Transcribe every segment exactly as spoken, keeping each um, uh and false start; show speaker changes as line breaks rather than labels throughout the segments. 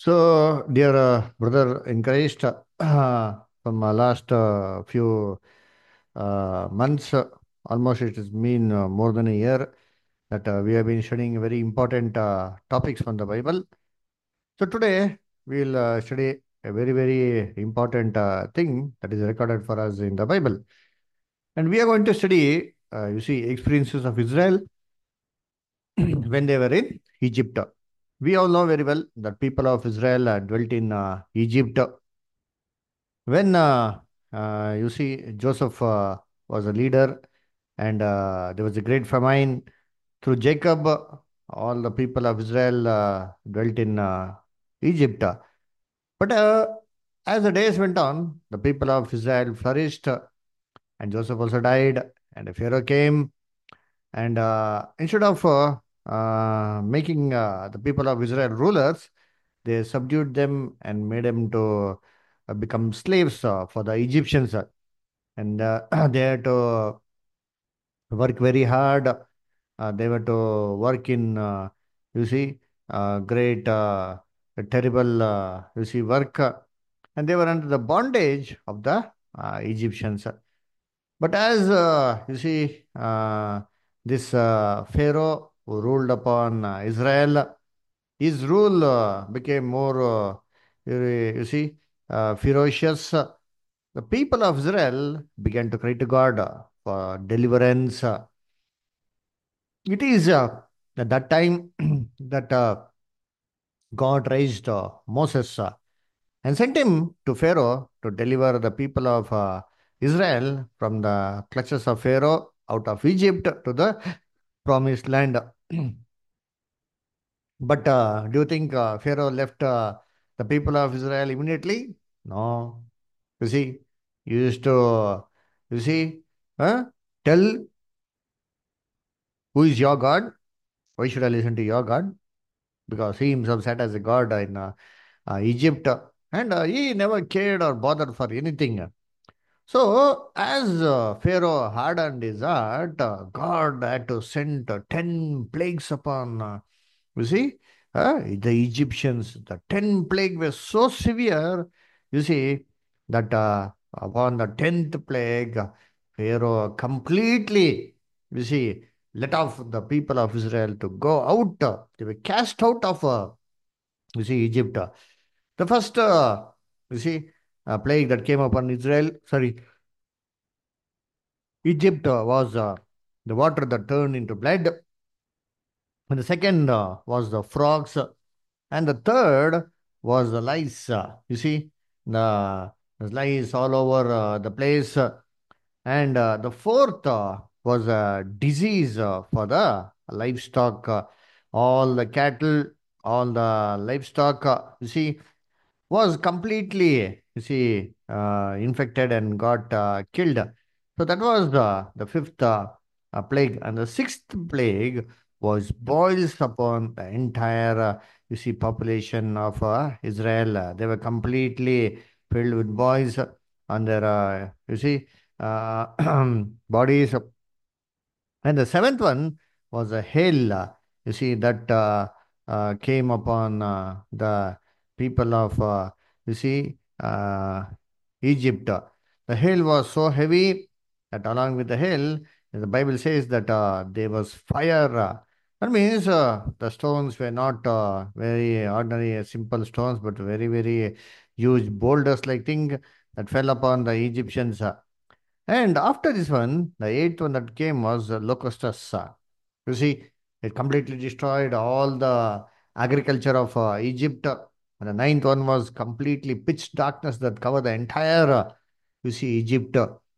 So, dear uh, brother in Christ, uh, from uh, last uh, few uh, months, uh, almost it has been uh, more than a year that uh, we have been studying very important uh, topics from the Bible. So, today we'll uh, study a very, very important uh, thing that is recorded for us in the Bible. And we are going to study, uh, you see, experiences of Israel when they were in Egypt. We all know very well that people of Israel uh, dwelt in uh, Egypt. When uh, uh, you see Joseph uh, was a leader and uh, there was a great famine through Jacob, all the people of Israel uh, dwelt in uh, Egypt. But uh, as the days went on, the people of Israel flourished, uh, and Joseph also died, and a Pharaoh came. And uh, instead of uh, uh, making uh, the people of Israel rulers, they subdued them and made them to uh, become slaves uh, for the Egyptians. uh, and uh, they had to work very hard. Uh, they were to work in, uh, you see, uh, great, uh, terrible, uh, you see, work, uh, and they were under the bondage of the uh, Egyptians. But as uh, you see, uh, this uh, Pharaoh who ruled upon uh, Israel, his rule uh, became more, uh, you you see, uh, ferocious. The people of Israel began to cry to God uh, for deliverance. Uh, It is uh, at that time that uh, God raised uh, Moses uh, and sent him to Pharaoh to deliver the people of uh, Israel from the clutches of Pharaoh out of Egypt to the promised land. But uh, do you think uh, Pharaoh left uh, the people of Israel immediately? No. You see, you used to, you see, huh? Tell who is your God. Why should I listen to your God? Because he himself sat as a god in uh, uh, Egypt, and uh, he never cared or bothered for anything. So, as uh, Pharaoh hardened his heart, uh, God had to send uh, ten plagues upon, uh, you see, uh, the Egyptians. The ten plague were so severe, you see, that uh, upon the tenth plague, Pharaoh completely, you see, let off the people of Israel to go out. uh, They were cast out of, uh, you see, Egypt. The first, uh, you see, uh, plague that came upon Israel, sorry, Egypt uh, was uh, the water that turned into blood. And the second uh, was the frogs. And the third was the lice. uh, You see, the, the lice all over uh, the place. uh, And uh, the fourth uh, was a disease uh, for the livestock. uh, All the cattle, all the livestock, uh, you see, was completely, you see, uh, infected and got uh, killed. So that was uh, the fifth uh, uh, plague. And the sixth plague was boils upon the entire, uh, you see, population of uh, Israel. Uh, they were completely filled with boils on their, uh, you see, uh, bodies. And the seventh one was a hail, uh, you see, that uh, uh, came upon uh, the people of, uh, you see, uh, Egypt. The hail was so heavy that along with the hail, the Bible says that uh, there was fire. uh, That means uh, the stones were not uh, very ordinary, uh, simple stones, but very, very huge boulders like thing that fell upon the Egyptians. uh. And after this one, the eighth one that came was uh, Locusts. uh. You see, it completely destroyed all the agriculture of uh, Egypt. And the ninth one was completely pitch darkness that covered the entire, uh, you see, Egypt.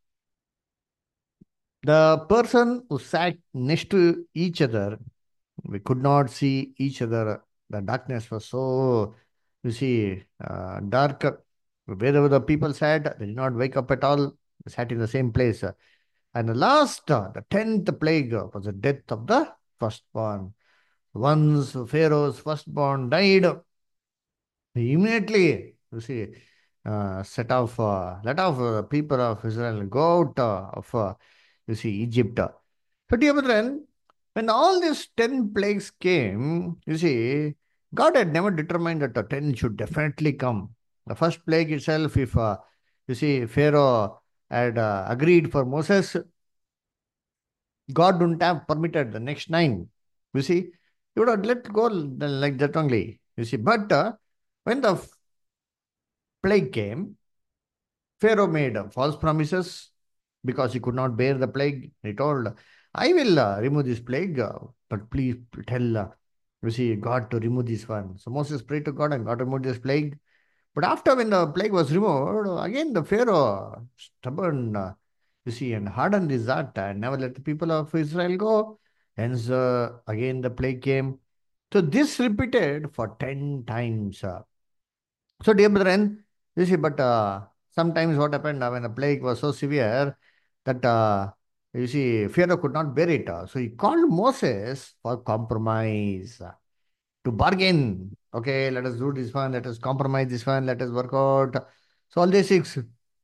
The person who sat next to each other, we could not see each other. The darkness was so, you see, uh, dark. Wherever the people sat, they did not wake up at all. They sat in the same place. And the last, uh, the tenth plague uh, was the death of the firstborn. Once Pharaoh's firstborn died, he immediately, you see, uh, set off, uh, let off uh, people of Israel go out uh, of, uh, you see, Egypt. So, dear brethren, when all these ten plagues came, you see, God had never determined that a ten should definitely come. The first plague itself, if uh, you see, Pharaoh had uh, agreed for Moses, God wouldn't have permitted the next nine. You see, he would have let go like that only. You see, but uh, when the f- plague came, Pharaoh made uh, false promises because he could not bear the plague. He told, I will uh, remove this plague, uh, but please tell, uh, you see, God to remove this one. So Moses prayed to God and God removed this plague. But after when the plague was removed, again the Pharaoh stubborn, uh, you see, and hardened his heart and never let the people of Israel go. Hence, uh, again the plague came. So this repeated for ten times. uh. So, dear brethren, you see, but uh, sometimes what happened uh, when the plague was so severe that uh, you see, Pharaoh could not bear it. uh. So he called Moses for compromise, uh, to bargain. Okay, let us do this one, let us compromise this one, let us work out. So all these six.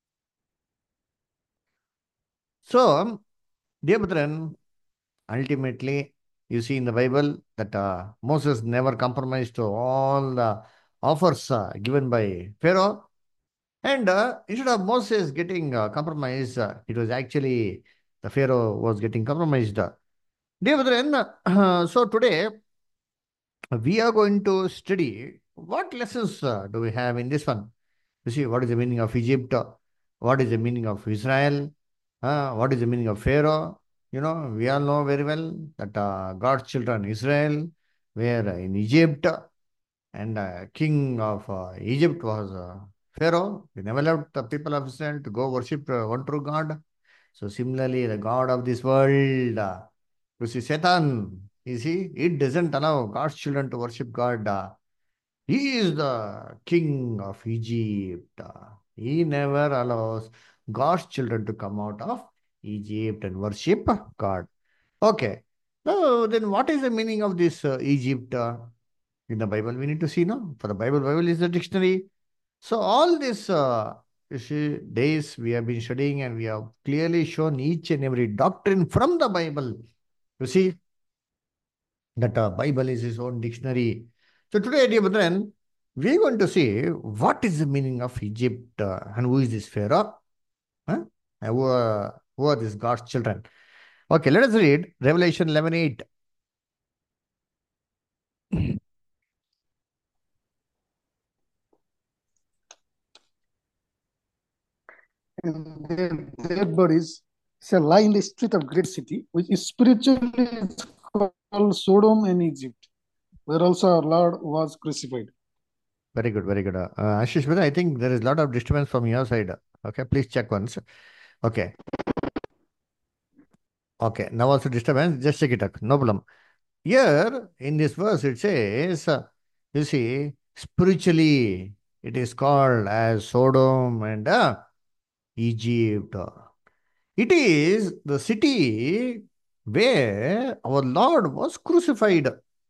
So, dear brethren, ultimately, you see in the Bible that uh, Moses never compromised to all the offers uh, given by Pharaoh. And uh, instead of Moses getting uh, compromised, uh, it was actually the Pharaoh was getting compromised. Dear brethren, uh, so today we are going to study what lessons uh, do we have in this one. You see, what is the meaning of Egypt? What is the meaning of Israel? Uh, what is the meaning of Pharaoh? You know, we all know very well that uh, God's children, Israel, were in Egypt, and uh, king of uh, Egypt was uh, Pharaoh. He never allowed the people of Israel to go worship uh, one true God. So similarly, the God of this world, uh, you see, Satan, you see, it doesn't allow God's children to worship God. uh, he is the king of Egypt. He never allows God's children to come out of Egypt and worship God. Okay. So then what is the meaning of this uh, Egypt uh, in the Bible? We need to see, no? For the Bible, Bible is the dictionary. So all these uh, you see, days we have been studying and we have clearly shown each and every doctrine from the Bible. You see, that uh, Bible is his own dictionary. So today, dear brethren, we're going to see what is the meaning of Egypt uh, and who is this Pharaoh? Huh? And who, are, who are these God's children? Okay, let us read Revelation eleven eight.
And their, their bodies shall lie in the street of great city, which is spiritually is called Sodom and Egypt, where also our Lord was crucified.
Very good, very good. Uh, uh, Ashish, brother, I think there is a lot of disturbance from your side. Okay, please check once. Okay, okay. Now also disturbance, just check it out. No problem. Here in this verse, it says, uh, you see, spiritually, it is called as Sodom and uh, Egypt. It is the city where our Lord was crucified.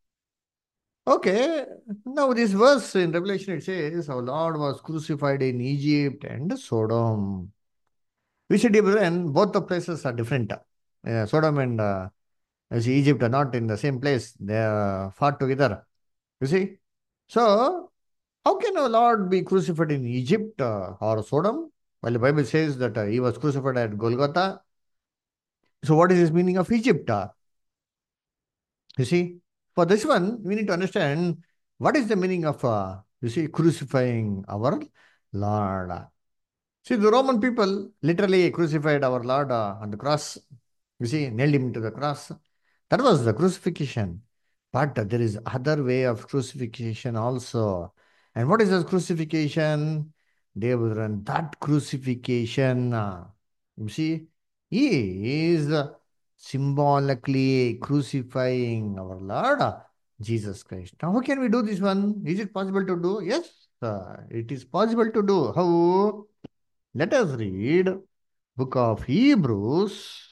Okay, now this verse in Revelation it says our Lord was crucified in Egypt and Sodom. We said, brethren, both the places are different. Uh, Sodom and uh, you see, Egypt are not in the same place, they are far together. You see? So, how can our Lord be crucified in Egypt uh, or Sodom? Well, the Bible says that uh, he was crucified at Golgotha. So, what is his meaning of Egypt? Uh, You see, for this one, we need to understand what is the meaning of, uh, you see, crucifying our Lord. See, the Roman people literally crucified our Lord uh, on the cross. You see, nailed him to the cross. That was the crucifixion. But uh, there is other way of crucifixion also. And what is this crucifixion? Dear brethren, that crucifixion, uh, you see, is uh, symbolically crucifying our Lord uh, Jesus Christ. Now, how can we do this one? Is it possible to do? Yes, uh, it is possible to do. How? Let us read book of Hebrews,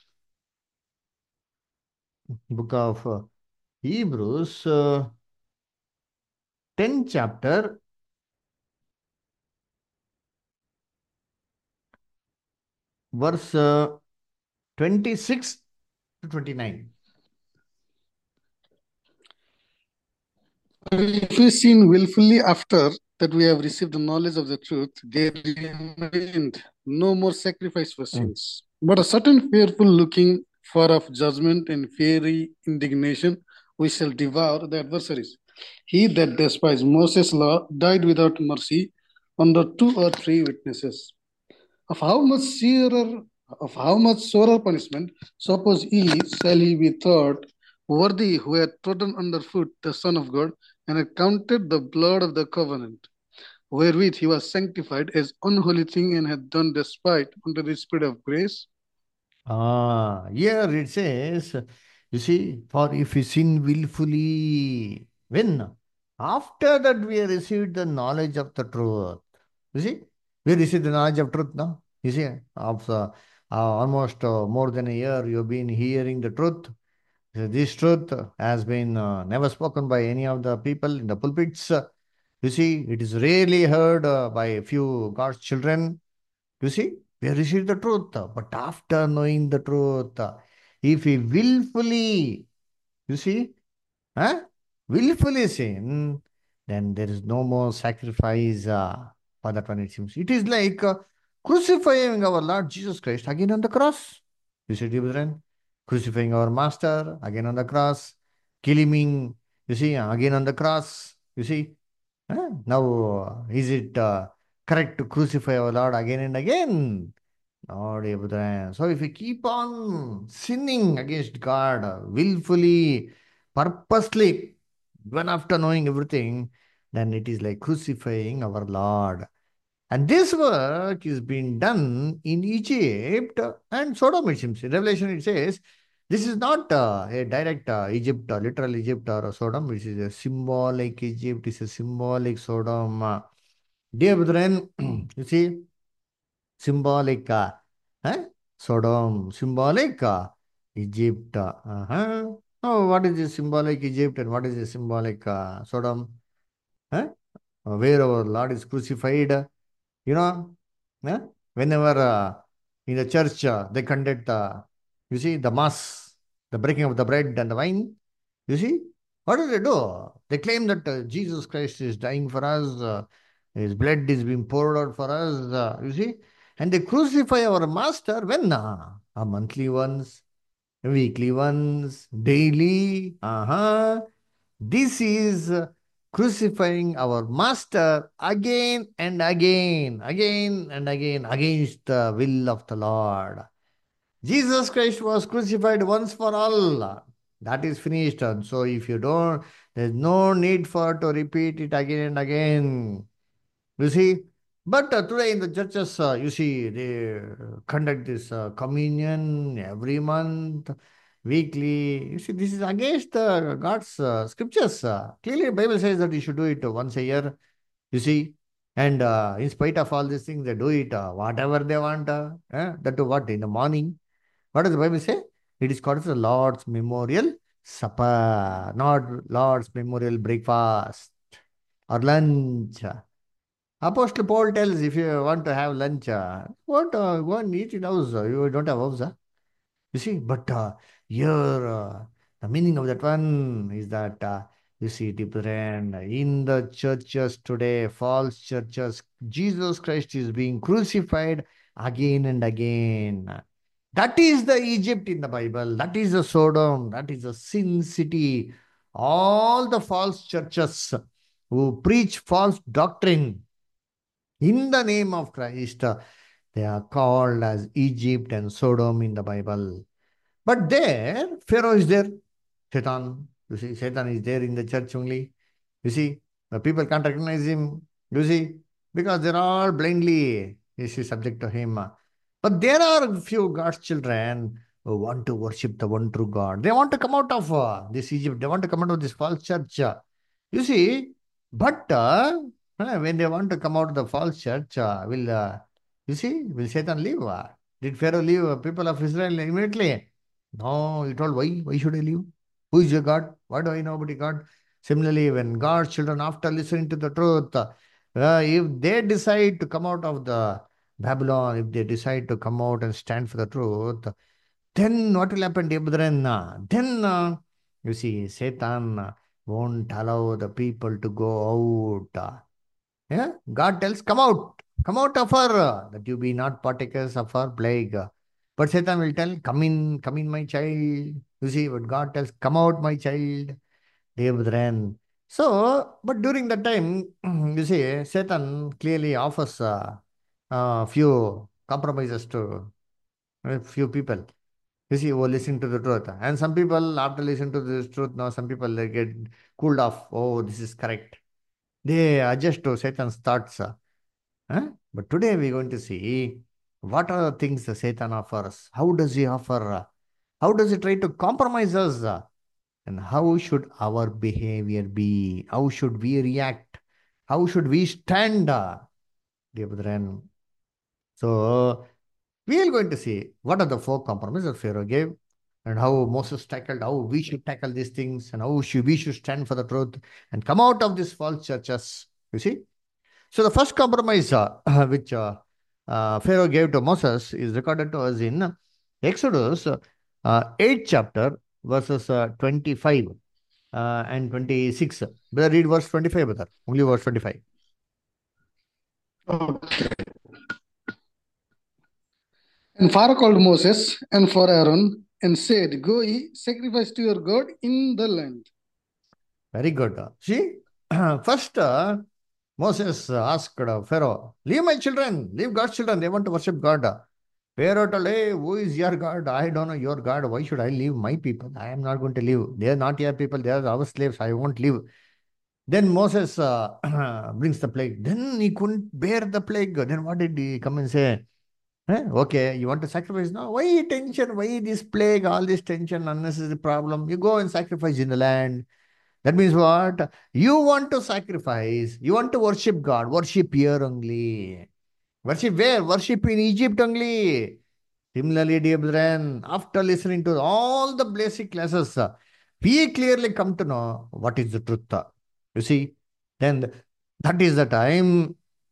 book of uh, Hebrews, uh, tenth chapter, verse uh, twenty-six to twenty-nine.
If we sin willfully after that we have received the knowledge of the truth, there remained no more sacrifice for
Mm.
sins, but a certain fearful looking for of judgment and fiery indignation we shall devour the adversaries. He that despised Moses' law died without mercy under two or three witnesses. Of how much severer, of how much sorer punishment, suppose he, shall he be thought worthy who had trodden underfoot the Son of God, and had counted the blood of the covenant, wherewith he was sanctified as unholy thing, and had done despite unto the Spirit of grace?
Ah, here it says, you see, for if we sin willfully, when? After that we have received the knowledge of the truth. You see, we received the knowledge of truth now. You see, of uh, uh, almost uh, more than a year you've been hearing the truth. So this truth has been uh, never spoken by any of the people in the pulpits. You see, it is rarely heard uh, by a few God's children. You see, we have received the truth, but after knowing the truth, if we willfully, you see, huh? Willfully sin, then there is no more sacrifice uh, for that one, it seems. It is like uh, crucifying our Lord Jesus Christ again on the cross. You see, dear brethren, crucifying our Master again on the cross, killing him, you see, again on the cross. You see, huh? Now, uh, is it uh, correct to crucify our Lord again and again? Lord Abraham. So if we keep on sinning against God uh, willfully, purposely, even after knowing everything, then it is like crucifying our Lord. And this work is being done in Egypt and Sodom, it seems. In Revelation, it says, this is not uh, a direct uh, Egypt, uh, literal Egypt or Sodom. This is a symbolic Egypt. It's a symbolic Sodom. Uh, dear brethren, you see, symbolic uh, eh? Sodom, symbolic uh, Egypt. Uh, uh-huh. Oh, what is the symbolic Egypt and what is the symbolic uh, Sodom? Eh? Uh, Where our Lord is crucified, uh, you know, eh? Whenever uh, in the church uh, they conduct, uh, you see, the mass, the breaking of the bread and the wine, you see, what do they do? They claim that uh, Jesus Christ is dying for us, uh, his blood is being poured out for us, uh, you see, and they crucify our master when? Uh, a monthly once, weekly once, daily. Uh-huh. This is uh, crucifying our master again and again, again and again against the will of the Lord. Jesus Christ was crucified once for all. That is finished. And so if you don't, there's no need for to repeat it again and again. You see, but uh, today in the churches, uh, you see, they conduct this uh, communion every month, weekly. You see, this is against uh, God's uh, scriptures. Uh, clearly, the Bible says that you should do it once a year. You see, and uh, in spite of all these things, they do it uh, whatever they want. Uh, eh? That to what in the morning. What does the Bible say? It is called as the Lord's Memorial Supper, not Lord's Memorial Breakfast or lunch. Apostle Paul tells if you want to have lunch, uh, what uh, go and eat in house. uh, You don't have house, huh? You see. But uh, here, uh, the meaning of that one is that uh, you see, different in the churches today, false churches. Jesus Christ is being crucified again and again. That is the Egypt in the Bible. That is the Sodom. That is the sin city. All the false churches who preach false doctrine in the name of Christ, uh, they are called as Egypt and Sodom in the Bible. But there, Pharaoh is there, Satan. You see, Satan is there in the church only. You see, the people can't recognize him. You see, because they're all blindly, you see, subject to him. But there are a few God's children who want to worship the one true God. They want to come out of uh, this Egypt. They want to come out of this false church. uh. You see, but uh, uh, when they want to come out of the false church, uh, will uh, you see, will Satan leave? Uh? Did Pharaoh leave uh, people of Israel immediately? No, he told, why? Why should I leave? Who is your God? What do I know about your God? Similarly, when God's children, after listening to the truth, uh, if they decide to come out of the Babylon, if they decide to come out and stand for the truth, then what will happen, dear brethren? Uh, Then, uh, you see, Satan uh, won't allow the people to go out. Yeah, God tells, come out, come out of her, uh, that you be not partakers of her plague. But Satan will tell, come in, come in, my child. You see, but God tells, come out, my child. Dear brethren. So, but during that time, you see, Satan clearly offers a uh, uh, few compromises to a few people. You see, who listen to the truth. And some people, after listening to this truth, now some people they get cooled off. Oh, this is correct. They adjust to Satan's thoughts. uh, Huh? But today we're going to see what are the things the Satan offers. How does he offer? uh, How does he try to compromise us? uh, And how should our behavior be? How should we react? How should we stand? uh, Dear brethren. So we are going to see what are the four compromises that Pharaoh gave and how Moses tackled, how we should tackle these things and how should, we should stand for the truth and come out of these false churches. You see? So the first compromise uh, which uh, uh, Pharaoh gave to Moses is recorded to us in Exodus uh, eighth chapter, verses uh, twenty-five uh, and twenty-six. Brother, read verse twenty-five, brother. Only verse twenty-five.
Okay. And Pharaoh called Moses and for Aaron and said, go ye, sacrifice to your God in the land.
Very good. See, first uh, Moses asked uh, Pharaoh, leave my children, leave God's children. They want to worship God. Pharaoh told, hey, who is your God? I don't know your God. Why should I leave my people? I am not going to leave. They are not your people. They are our slaves. I won't leave. Then Moses uh, brings the plague. Then he couldn't bear the plague. Then what did he come and say? Eh, okay, you want to sacrifice now? Why tension? Why this plague? All this tension, unnecessary problem. You go and sacrifice in the land. That means what? You want to sacrifice. You want to worship God. Worship here only. Worship where? Worship in Egypt only. Similarly, dear brethren, after listening to all the basic classes, uh, we clearly come to know what is the truth. uh. You see, then that is the time,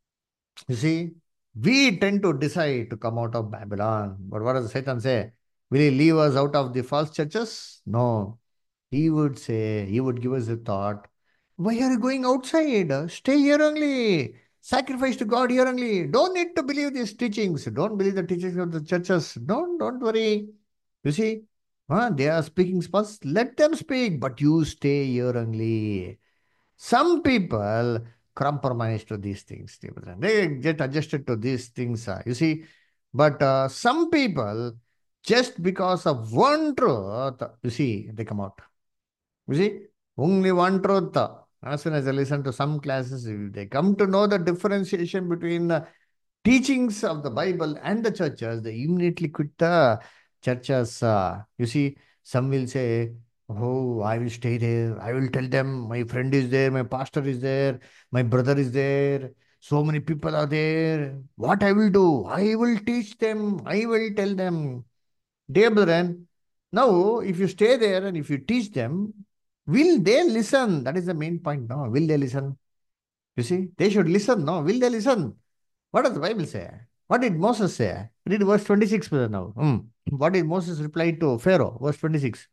you see, we tend to decide to come out of Babylon. But what does Satan say? Will he leave us out of the false churches? No. He would say, he would give us a thought, why are you going outside? Stay here only. Sacrifice to God here only. Don't need to believe these teachings. Don't believe the teachings of the churches. Don't, don't worry. You see, huh? They are speaking false. Let them speak, but you stay here only. Some people compromise to these things. They get adjusted to these things. uh, You see, but uh, some people, just because of one truth, you see, they come out. You see, only one truth. As soon as I listen to some classes, they come to know the differentiation between the teachings of the Bible and the churches. They immediately quit the churches. Uh, you see, some will say, oh, I will stay there. I will tell them my friend is there, my pastor is there, my brother is there. So many people are there. What I will do? I will teach them. I will tell them. Dear brethren, now if you stay there and if you teach them, will they listen? That is the main point. No, will they listen? You see, they should listen. No, will they listen? What does the Bible say? What did Moses say? Read verse twenty-six, brother, now. Hmm. What did Moses reply to Pharaoh? Verse twenty-six.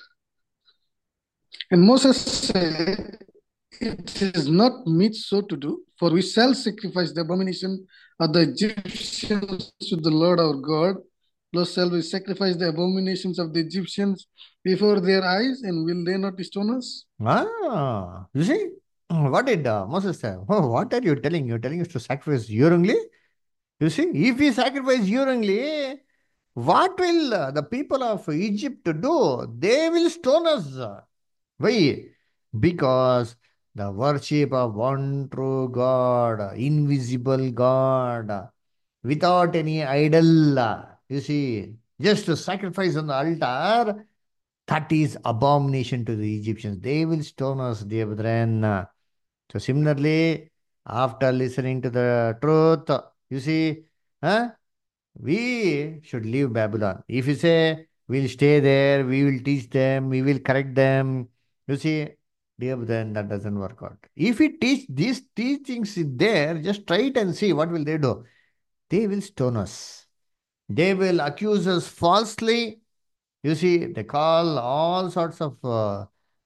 And Moses said, it is not meet so to do, for we shall sacrifice the abomination of the Egyptians to the Lord our God. Thus shall we sacrifice the abominations of the Egyptians before their eyes, and will they not stone us?
Ah, you see, what did uh, Moses say? Oh, what are you telling? You're telling us to sacrifice here only? You see, if we sacrifice here only, what will uh, the people of Egypt do? They will stone us. Why? Because the worship of one true God, invisible God, without any idol, you see, just to sacrifice on the altar, that is abomination to the Egyptians. They will stone us, dear brethren. So similarly, after listening to the truth, you see, huh? We should leave Babylon. If you say we'll stay there, we will teach them, we will correct them, you see, dear, then that doesn't work out. If we teach these teachings there, just try it and see what will they do. They will stone us. They will accuse us falsely. You see, they call all sorts of uh,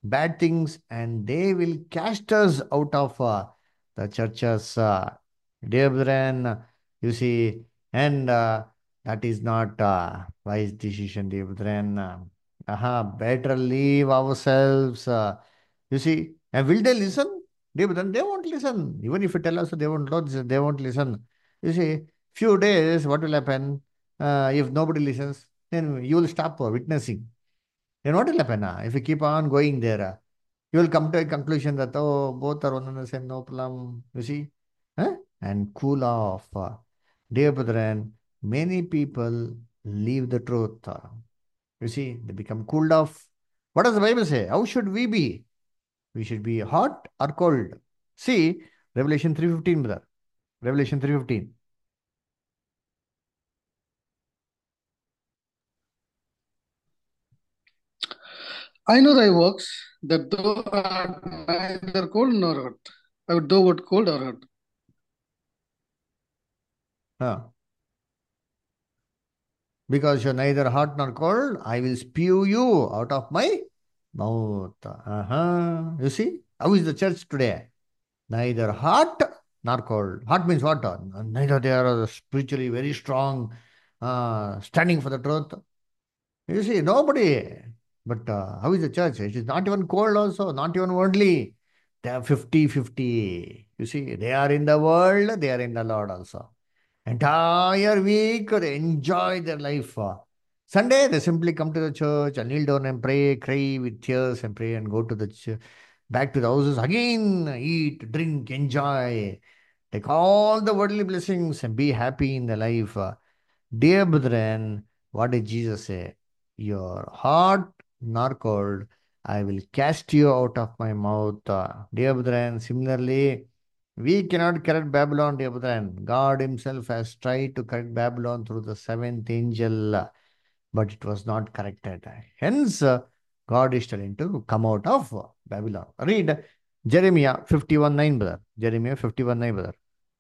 bad things, and they will cast us out of uh, the churches. Uh, dear brethren, you see, and uh, that is not uh, wise decision, dear brethren. Uh, aha, better leave ourselves. Uh, you see, and will they listen? They, then they won't listen. Even if you tell us they won't listen, they won't listen. You see, few days, what will happen? Uh, if nobody listens, then you will stop uh, witnessing. Then what will happen? Uh, if you keep on going there, uh, you will come to a conclusion that, oh, both are one and the same, no problem. You see? Huh? And cool off. Uh, dear brethren, many people leave the truth. Uh, you see, they become cooled off. What does the Bible say? How should we be? We should be hot or cold. See, Revelation three fifteen, brother. Revelation three fifteen.
I know thy works, that thou art neither cold nor hot. I would thou art cold or hot.
Huh. Because you're neither hot nor cold, I will spew you out of my mouth. Uh-huh. You see? How is the church today? Neither hot nor cold. Hot means what? Uh, Neither they are spiritually very strong, uh, standing for the truth. You see, nobody. But uh, how is the church? It is not even cold also, not even worldly. They are fifty-fifty. You see, they are in the world, they are in the Lord also. Entire week they enjoy their life. Sunday they simply come to the church and kneel down and pray, cry with tears and pray and go to the ch- back to the houses again, eat, drink, enjoy, take all the worldly blessings and be happy in the life. Dear brethren, what did Jesus say? You're hot nor cold, I will cast you out of my mouth. Uh, Dear brethren, similarly, we cannot correct Babylon, dear brethren. God Himself has tried to correct Babylon through the seventh angel, uh, but it was not corrected. Hence, uh, God is telling to come out of uh, Babylon. Read Jeremiah fifty-one nine, brother. Jeremiah fifty-one nine, brother.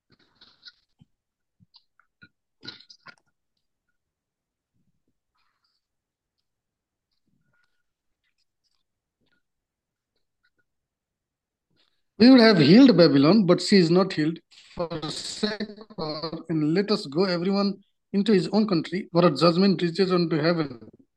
We would have healed Babylon, but she is not healed. Forsake her, and let us go everyone into his own country, for her judgment reaches unto heaven,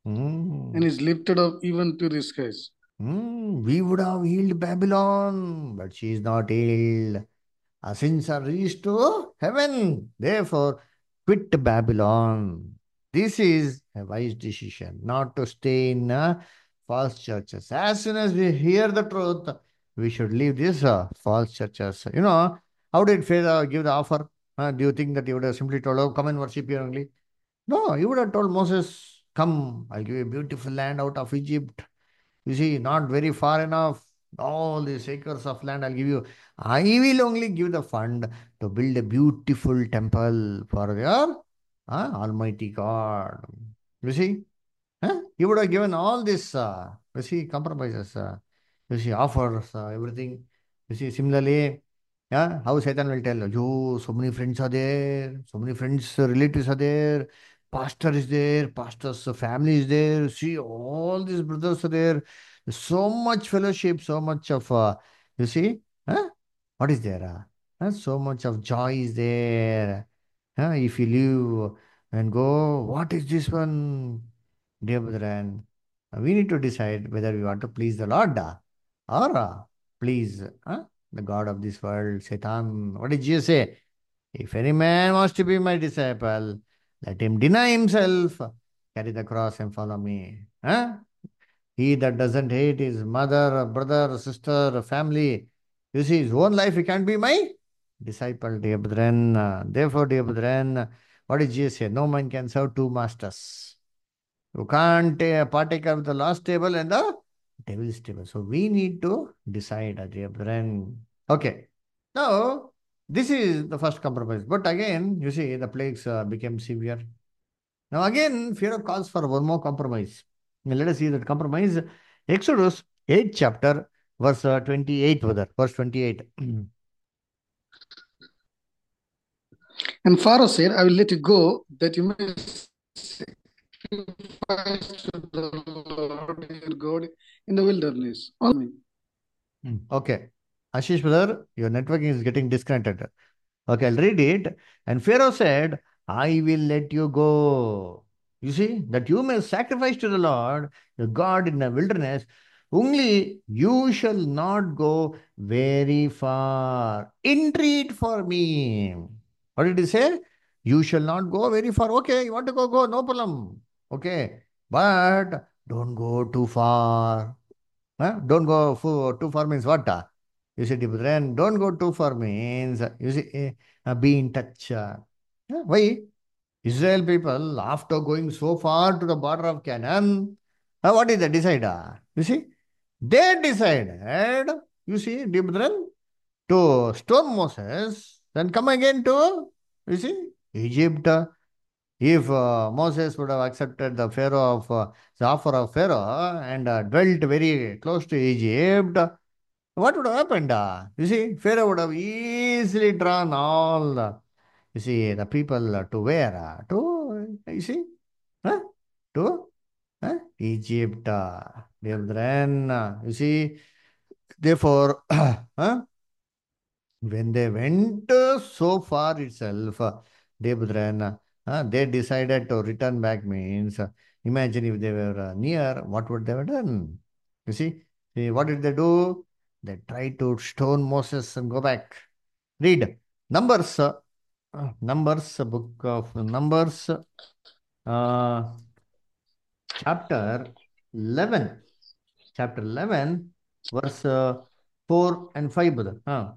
Mm.
and is lifted up even to the skies.
Hmm, we would have healed Babylon, but she is not healed. Our sins are reached to heaven. Therefore, quit Babylon. This is a wise decision, not to stay in uh, false churches. As soon as we hear the truth, we should leave these uh, false churches. You know, how did Pharaoh give the offer? Uh, do you think that he would have simply told, oh, come and worship here only? No, he would have told Moses, come, I'll give you a beautiful land out of Egypt. You see, not very far enough. All these acres of land I'll give you. I will only give the fund to build a beautiful temple for your uh, Almighty God. You see, huh? He would have given all this, uh, you see, compromises, uh, you see, offers, uh, everything. You see, similarly, yeah, how Satan will tell you, so many friends are there, so many friends, uh, relatives are there, pastor is there, pastor's uh, family is there. See, all these brothers are there. So much fellowship, so much of, uh, you see, huh? What is there? Uh, huh? So much of joy is there. Huh? If you leave and go, what is this one? Dear brethren, uh, we need to decide whether we want to please the Lord uh, or uh, please uh, the God of this world, Satan. What did Jesus say? If any man wants to be my disciple, let him deny himself, carry the cross and follow me. Huh? He that doesn't hate his mother, brother, sister, family, you see, his own life, he can't be my disciple, dear brethren. Uh, Therefore, dear brethren, what did Jesus say? No man can serve two masters. You can't uh, partake of the Lord's table and the devil's table. So we need to decide, uh, dear brethren. Okay. Now, this is the first compromise. But again, you see, the plagues uh, became severe. Now, again, Pharaoh calls for one more compromise. Now, let us see that compromise. Exodus eighth chapter, verse uh, twenty-eight, brother. Verse twenty-eight.
And Pharaoh said, I will let you go, that you may sacrifice to the Lord your God in the wilderness. Only.
Hmm. Okay. Ashish brother, your networking is getting disconnected. Okay, I'll read it. And Pharaoh said, I will let you go. You see, that you may sacrifice to the Lord, your God in the wilderness. Only you shall not go very far. Entreat for me. What did he say? You shall not go very far. Okay, you want to go, go, no problem. Okay, but don't go too far. Huh? Don't go fu- too far means what? ah? You see, then don't go too far means, you see, eh, uh, be in touch. uh. Yeah, why? Israel people, after going so far to the border of Canaan, uh, what is they decide? ah? You see, they decided, you see, dear brethren, to stone Moses, then come again to, you see, Egypt. If uh, Moses would have accepted the Pharaoh of uh, the offer of Pharaoh and uh, dwelt very close to Egypt, what would have happened? Uh, you see, Pharaoh would have easily drawn all the, you see, the people uh, to where? Uh, to, you see, huh? To huh? Egypt. Uh, then, uh, you see, therefore, huh? When they went uh, so far itself, uh, Debudran, uh, they decided to return back means, uh, imagine if they were uh, near, what would they have done? You see, see, what did they do? They tried to stone Moses and go back. Read Numbers, uh, uh, Numbers, uh, book of Numbers, uh, chapter eleven, chapter eleven, verse uh, four and five, brother. Huh?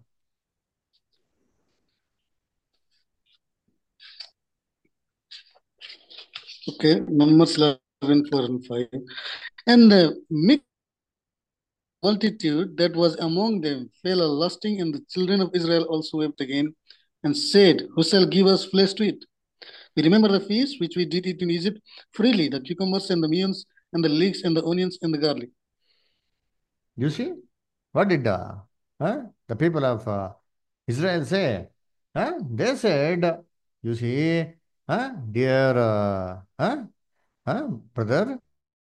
Okay, Numbers eleven, four and five. And the mixed multitude that was among them fell a lusting, and the children of Israel also wept again, and said, who shall give us flesh to eat? We remember the feast which we did eat in Egypt freely, the cucumbers and the melons and the leeks and the onions and the garlic.
You see, what did uh, huh? the people of uh, Israel say? Huh? They said, you see, huh? dear uh, huh? Huh? brother,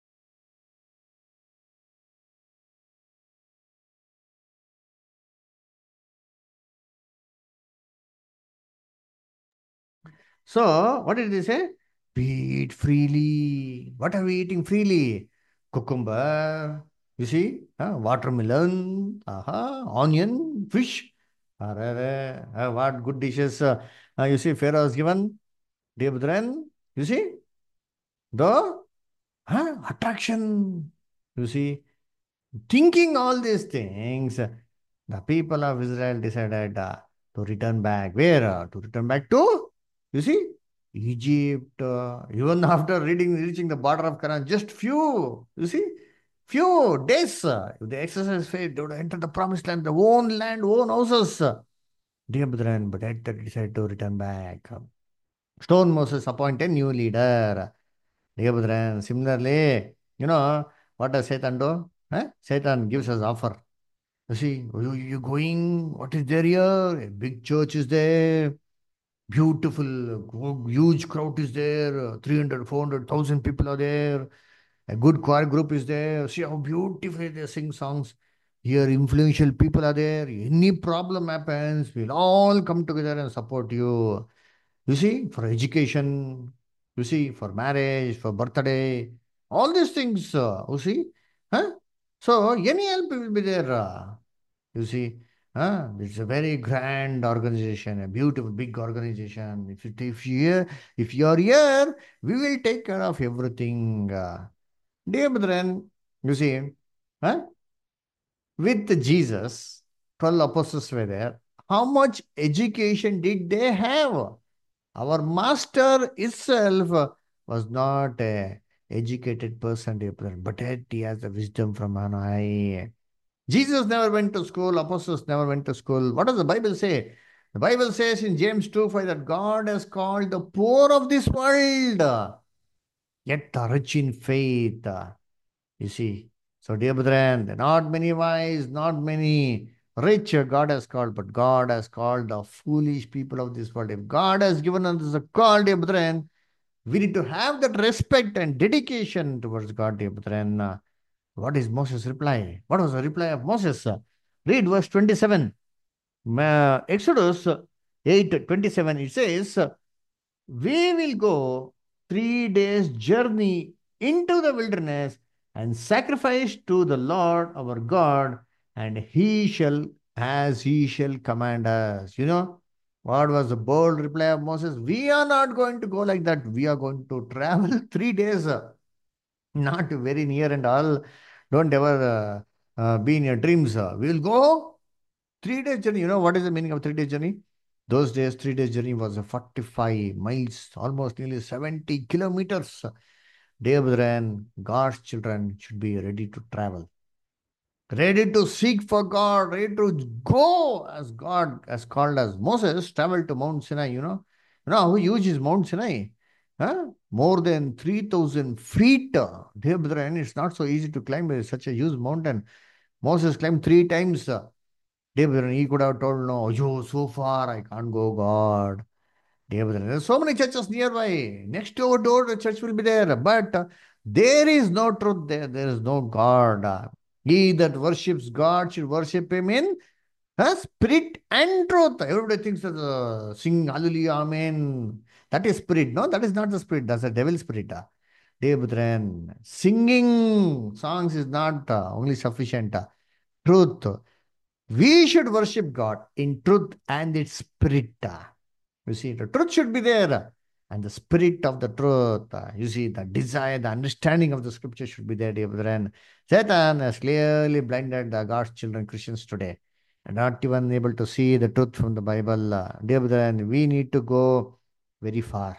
so what did they say? We eat freely. What are we eating freely? Cucumber, you see, huh? watermelon, uh onion, fish. Arare, uh, what good dishes uh, uh, you see Pharaoh has given? Dear brethren, you see, the huh? attraction. You see, thinking all these things, the people of Israel decided uh, to return back. Where? Uh, to return back to, you see, Egypt. Uh, even after reading, reaching the border of Canaan, just few, you see, few days. Uh, if they exercise faith, they would enter the promised land, their own land, own houses. Uh, Dear brethren, but yet they decided to return back. Stone Moses appointed new leader. Dear brethren, similarly, you know, what does Satan do? Huh? Satan gives us offer. You see, you, you going, what is there here? A big church is there, beautiful, huge crowd is there, three hundred, four hundred thousand people are there, a good choir group is there. See how beautifully they sing songs. Here, influential people are there. Any problem happens, we'll all come together and support you. You see, for education, you see, for marriage, for birthday, all these things, uh, you see, huh? So, any help will be there. Uh, you see, huh? It's a very grand organization, a beautiful big organization. If you if you here, if you are here, we will take care of everything. Uh, dear brethren, you see, huh? With Jesus, twelve apostles were there. How much education did they have? Our master itself was not a educated person, dear brethren, but yet he has the wisdom from on high. Jesus never went to school, apostles never went to school. What does the Bible say? The Bible says in James two five that God has called the poor of this world, yet the rich in faith. You see. So, dear brethren, not many wise, not many rich God has called, but God has called the foolish people of this world. If God has given us a call, dear brethren, we need to have that respect and dedication towards God, dear brethren. What is Moses' reply? What was the reply of Moses? Read verse twenty-seven. Ma- Exodus eight twenty-seven. It says, we will go three days journey into the wilderness and sacrifice to the Lord our God, and he shall, as he shall command us. You know, what was the bold reply of Moses? We are not going to go like that. We are going to travel three days, uh, not very near and all. Don't ever uh, uh, be in your dreams. Uh. We will go three days journey. You know what is the meaning of three days journey? Those days, three days journey was a forty-five miles, almost nearly seventy kilometers. Dear brethren, God's children should be ready to travel, ready to seek for God, ready to go as God has called us. Moses traveled to Mount Sinai, you know. You know how huge is Mount Sinai? Huh? More than three thousand feet. Dear brethren, it's not so easy to climb such a huge mountain. Moses climbed three times. Dear brethren, he could have told, no, you so far, I can't go, God. Dear brethren, there are so many churches nearby. Next to our door, the church will be there. But uh, there is no truth there. There is no God. Uh, he that worships God should worship him in uh, spirit and truth. Everybody thinks that uh, sing hallelujah, amen. That is spirit. No, that is not the spirit. That's the devil spirit. Uh. Dear brethren, singing songs is not uh, only sufficient. Uh, truth. We should worship God in truth and its spirit. You see, the truth should be there. And the spirit of the truth, uh, you see, the desire, the understanding of the scripture should be there, dear brethren. Satan has clearly blinded the God's children, Christians today, and not even able to see the truth from the Bible. Uh, dear brethren, we need to go very far.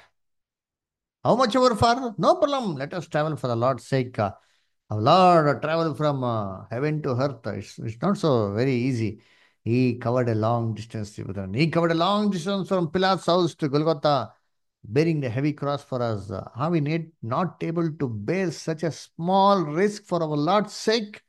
How much over far? No problem. Let us travel for the Lord's sake. Uh, our Lord travel from uh, heaven to earth. It's, it's not so very easy. He covered a long distance. Brethren. He covered a long distance from Pilate's house to Golgotha, bearing the heavy cross for us. Uh, Are we need, not able to bear such a small risk for our Lord's sake?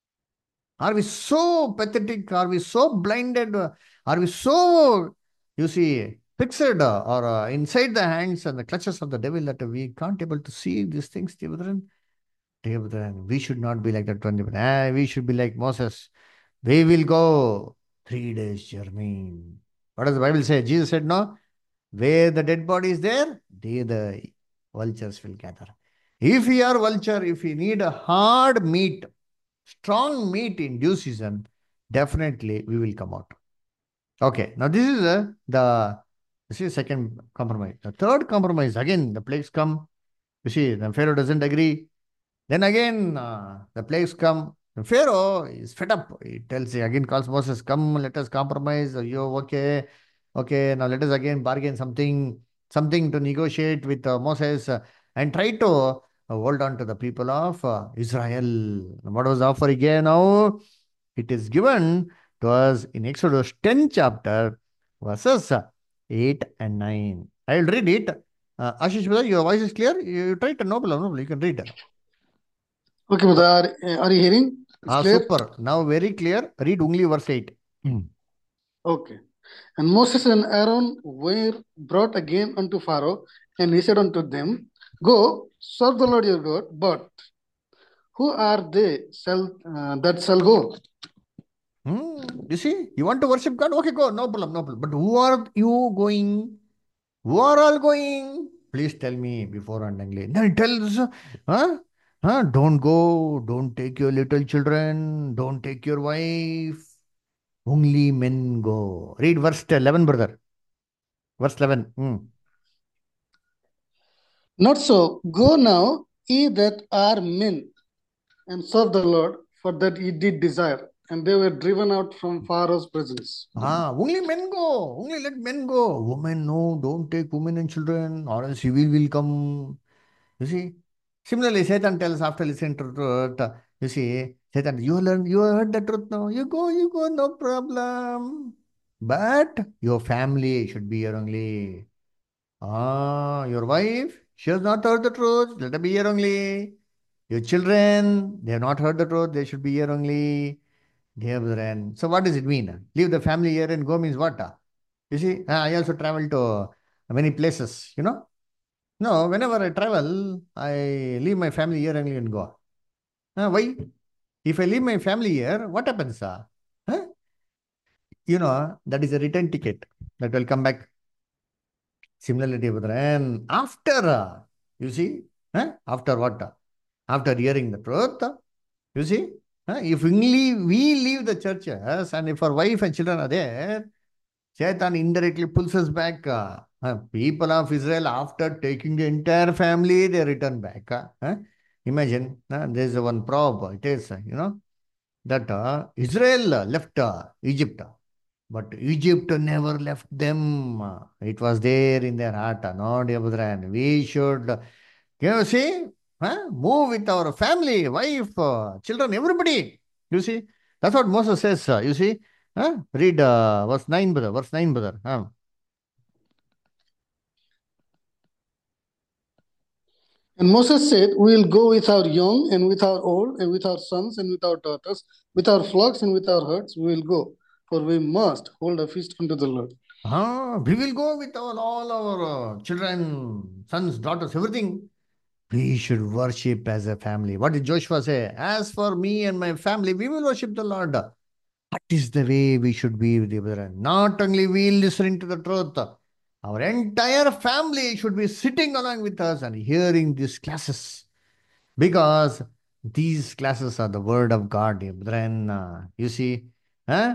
Are we so pathetic? Are we so blinded? Are we so, you see, fixed uh, or uh, inside the hands and the clutches of the devil that we can't able to see these things, dear brethren? Dear brethren, we should not be like that one. Ah, we should be like Moses. We will go three days journey. What does the Bible say? Jesus said, no, where the dead body is there, there the vultures will gather. If we are vulture, if we need a hard meat, strong meat in due season, definitely we will come out. Okay, now this is a, the this is second compromise. The third compromise, again, the plagues come. You see, the Pharaoh doesn't agree. Then again, uh, the plagues come. The Pharaoh is fed up. He tells, he again calls Moses, come, let us compromise. You okay? Okay, now let us again bargain something, something to negotiate with uh, Moses uh, and try to uh, hold on to the people of uh, Israel. What was the offer again now? It is given to us in Exodus ten chapter, verses uh, eight and nine. I will read it. Uh, Ashish, brother, your voice is clear. You, you try to no problem, no problem. You can read.
Okay, brother, are, are you hearing? It's
Ah,
clear?
super. Now very clear. Read only verse eight. Hmm.
Okay. And Moses and Aaron were brought again unto Pharaoh, and he said unto them, go, serve the Lord your God, but who are they shall, uh, that shall go?
Hmm. You see, you want to worship God? Okay, go. No problem, no problem. But who are you going? Who are all going? Please tell me before unknowingly. Then he tells, huh? Huh? Don't go. Don't take your little children. Don't take your wife. Only men go. Read verse eleven, brother. Verse eleven. Hmm.
Not so. Go now, ye that are men, and serve the Lord, for that ye did desire. And they were driven out from Pharaoh's presence.
Ah, only men go. Only let men go. Women, no, don't take women and children, or else evil will come. You see? Similarly, Satan tells after listening to truth, uh, you see, Satan, you learn, you heard the truth now. You go, you go, no problem. But your family should be here only. Ah, your wife, she has not heard the truth. Let her be here only. Your children, they have not heard the truth. They should be here only. Dear brethren. So what does it mean? Leave the family here and go means what? uh? You see, uh, I also travel to many places, you know. No, whenever I travel, I leave my family here only and go. Uh, why? If I leave my family here, what happens? Sir? Huh? You know, that is a return ticket that will come back. Similarly, brother. And after, uh, you see, huh? After what? After hearing the truth, you see, huh? If only we leave the churches and if our wife and children are there, Satan indirectly pulls us back. Uh, uh, people of Israel, after taking the entire family, they return back. Uh, huh? Imagine, uh, there's one proverb. It is, uh, you know, that uh, Israel uh, left uh, Egypt, uh, but Egypt never left them. Uh, It was there in their heart, uh, not Abraham. We should, uh, you know, see, huh? Move with our family, wife, uh, children, everybody. You see, that's what Moses says. Uh, you see, huh? Read uh, verse nine, brother. Verse nine, brother. Huh?
And Moses said, We will go with our young and with our old and with our sons and with our daughters, with our flocks and with our herds, we will go, for we must hold a feast unto the Lord.
Ah, we will go with our, all our uh, children, sons, daughters, everything. We should worship as a family. What did Joshua say? As for me and my family, we will worship the Lord. That is the way we should be with the brethren. Not only we listening to the truth, our entire family should be sitting along with us and hearing these classes. Because these classes are the word of God, eh, brethren. Uh, you see, huh?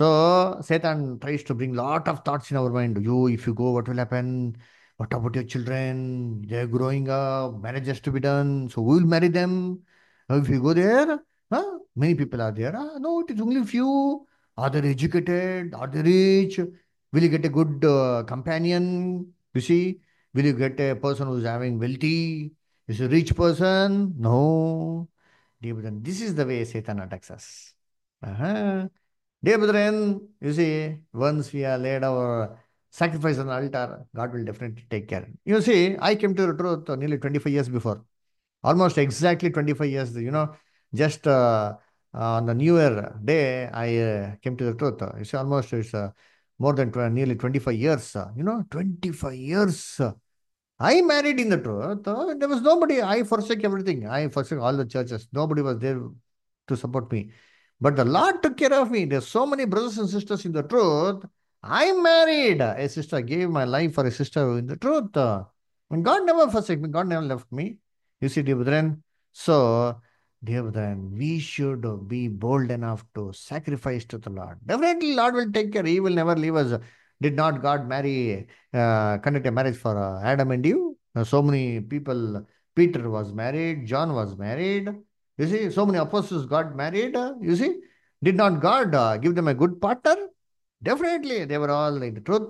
So Satan tries to bring lot of thoughts in our mind. You, if you go, what will happen? What about your children? They're growing up. Marriage has to be done. So we will marry them. Uh, If you go there, huh? Many people are there. Ah, no, it is only few. Are they educated? Are they rich? Will you get a good uh, companion? You see, will you get a person who's having wealthy? Is a rich person? No. Dear brethren, this is the way Satan attacks us. Uh-huh. Dear brethren, you see, once we are laid our sacrifice on the altar, God will definitely take care. You see, I came to the truth nearly twenty-five years before. Almost exactly twenty-five years, you know, just uh, on the New Year day, I uh, came to the truth. You see, almost it's uh, more than tw- nearly twenty-five years. Uh, you know, twenty-five years. uh, I married in the truth. Uh, there was nobody. I forsake everything. I forsake all the churches. Nobody was there to support me. But the Lord took care of me. There's so many brothers and sisters in the truth. I married a sister. I gave my life for a sister in the truth. Uh, and God never forsake me. God never left me. You see, dear brethren. So, dear brethren, we should be bold enough to sacrifice to the Lord. Definitely, Lord will take care. He will never leave us. Did not God marry uh, conduct a marriage for uh, Adam and Eve? Uh, so many people, Peter was married, John was married. You see, so many apostles got married. Uh, you see, did not God uh, give them a good partner? Definitely, they were all in the truth.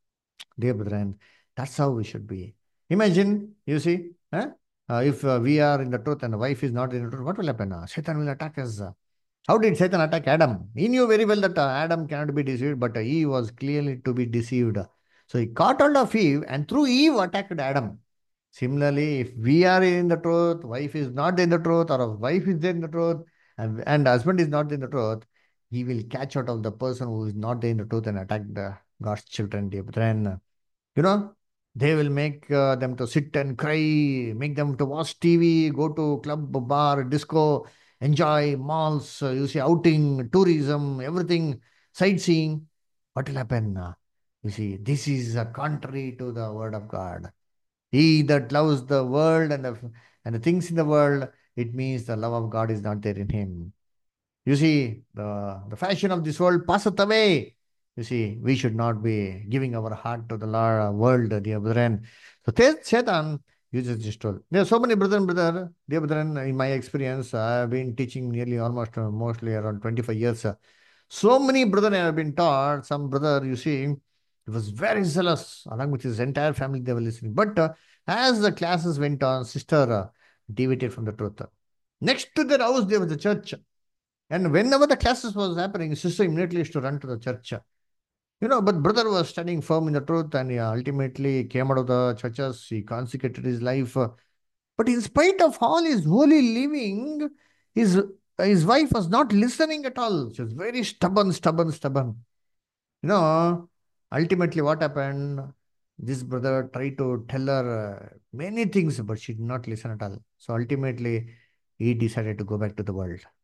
Dear brethren, that's how we should be. Imagine, you see, huh? Uh, if uh, we are in the truth and the wife is not in the truth, what will happen? Uh, Satan will attack us. Uh, how did Satan attack Adam? He knew very well that uh, Adam cannot be deceived, but uh, he was clearly to be deceived. So he caught hold of Eve and through Eve attacked Adam. Similarly, if we are in the truth, wife is not in the truth, or a wife is there in the truth, and, and husband is not in the truth, he will catch out of the person who is not there in the truth and attack the God's children. Dear brethren. You know, they will make uh, them to sit and cry, make them to watch T V, go to club, bar, disco, enjoy malls, uh, you see, outing, tourism, everything, sightseeing. What will happen? Uh, you see, this is uh, contrary to the word of God. He that loves the world and the, and the things in the world, it means the love of God is not there in him. You see, the, the fashion of this world passeth away. You see, we should not be giving our heart to the Lord, world, dear brethren. So Th- Satan uses this tool. There are so many brethren, brother, dear brethren, in my experience, I have been teaching nearly almost uh, mostly around twenty-five years. uh, So many brethren have been taught. Some brother, you see, he was very zealous, along with his entire family, they were listening. But uh, as the classes went on, sister uh, deviated from the truth. Next to their house, there was a church. And whenever the classes was happening, sister immediately used to run to the church. You know, but brother was standing firm in the truth and he ultimately came out of the churches. He consecrated his life. But in spite of all his holy living, his, his wife was not listening at all. She was very stubborn, stubborn, stubborn. You know, ultimately what happened? This brother tried to tell her uh, many things, but she did not listen at all. So ultimately, he decided to go back to the world.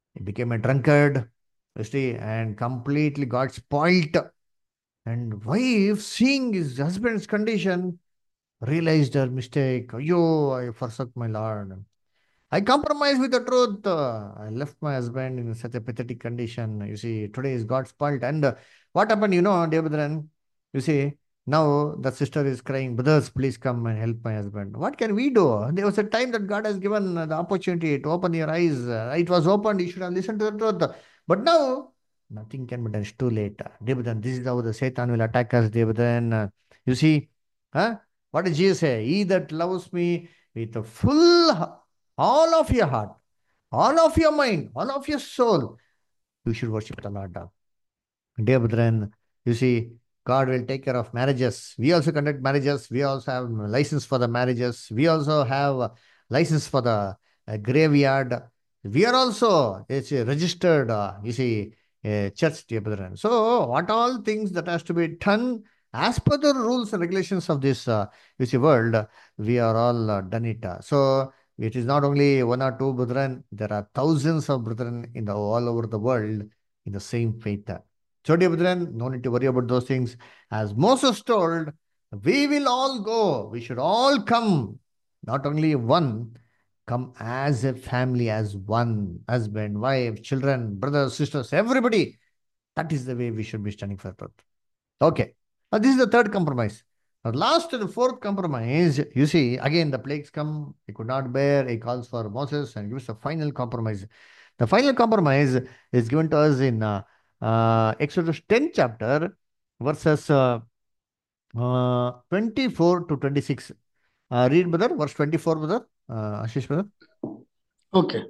He became a drunkard, you see, and completely got spoilt. And wife, seeing his husband's condition, realized her mistake. Yo, I forsook my Lord. I compromised with the truth. Uh, I left my husband in such a pathetic condition. You see, today is God's fault. And uh, what happened, you know, Devadran? You see, now the sister is crying, brothers, please come and help my husband. What can we do? There was a time that God has given uh, the opportunity to open your eyes. Uh, it was opened. You should have listened to the truth. But now, nothing can be done. It's too late. Devadran, this is how the Satan will attack us, Devadran. Uh, you see, huh? What did Jesus say? He that loves me with a full all of your heart, all of your mind, all of your soul, you should worship the Lord. Dear brethren, you see, God will take care of marriages. We also conduct marriages. We also have license for the marriages. We also have a license for the uh, graveyard. We are also it's a registered, uh, you see, uh, church, dear brethren. So, what all things that has to be done as per the rules and regulations of this, uh, you see, world, we are all uh, done it. Uh. So, it is not only one or two brethren. There are thousands of brethren in the all over the world in the same faith. So, dear brethren, no need to worry about those things. As Moses told, we will all go. We should all come. Not only one, come as a family, as one husband, wife, children, brothers, sisters, everybody. That is the way we should be standing for truth. Okay. Now, this is the third compromise. Now, last and the fourth compromise, you see, again, the plagues come. He could not bear. He calls for Moses and gives a final compromise. The final compromise is given to us in uh, uh, Exodus ten chapter, verses uh, uh, twenty-four to twenty-six. Uh, read, brother, verse twenty-four, brother. Uh, Ashish, brother.
Okay.